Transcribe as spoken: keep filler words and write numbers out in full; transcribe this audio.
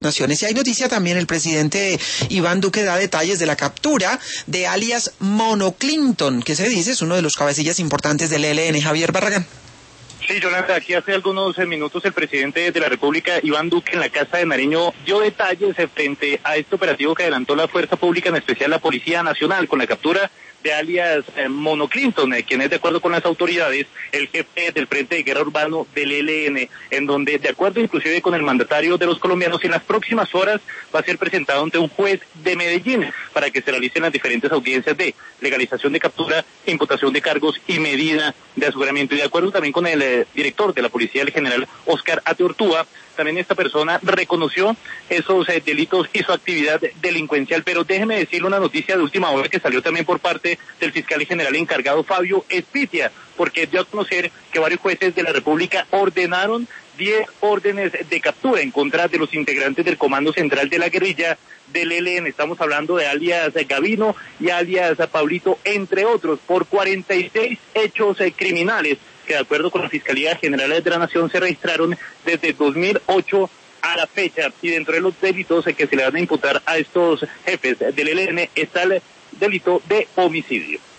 Naciones. Y hay noticia también, el presidente Iván Duque da detalles de la captura de alias Mono Clinton, que se dice es uno de los cabecillas importantes del E L N. Javier Barragán. Sí, Jonathan, aquí hace algunos minutos el presidente de la República, Iván Duque, en la Casa de Nariño, dio detalles frente a este operativo que adelantó la Fuerza Pública, en especial la Policía Nacional, con la captura de alias eh, Mono Clinton, eh, quien es, de acuerdo con las autoridades, el jefe del Frente de Guerra Urbano del E L N, en donde, de acuerdo inclusive con el mandatario de los colombianos, en las próximas horas va a ser presentado ante un juez de Medellín para que se realicen las diferentes audiencias de legalización de captura, imputación de cargos y medida de aseguramiento. Y de acuerdo también con el eh, director de la policía, el general Oscar Ateortúa, también esta persona reconoció esos eh, delitos y su actividad delincuencial. Pero déjeme decirle una noticia de última hora que salió también por parte del fiscal general encargado Fabio Espitia, porque dio a conocer que varios jueces de la República ordenaron diez órdenes de captura en contra de los integrantes del Comando Central de la Guerrilla del E L N. Estamos hablando de alias Gavino y alias Pablito, entre otros, por cuarenta y seis hechos eh, criminales que, de acuerdo con la Fiscalía General de la Nación, se registraron desde dos mil ocho a la fecha. Y dentro de los delitos que se le van a imputar a estos jefes del E L N está el delito de homicidio.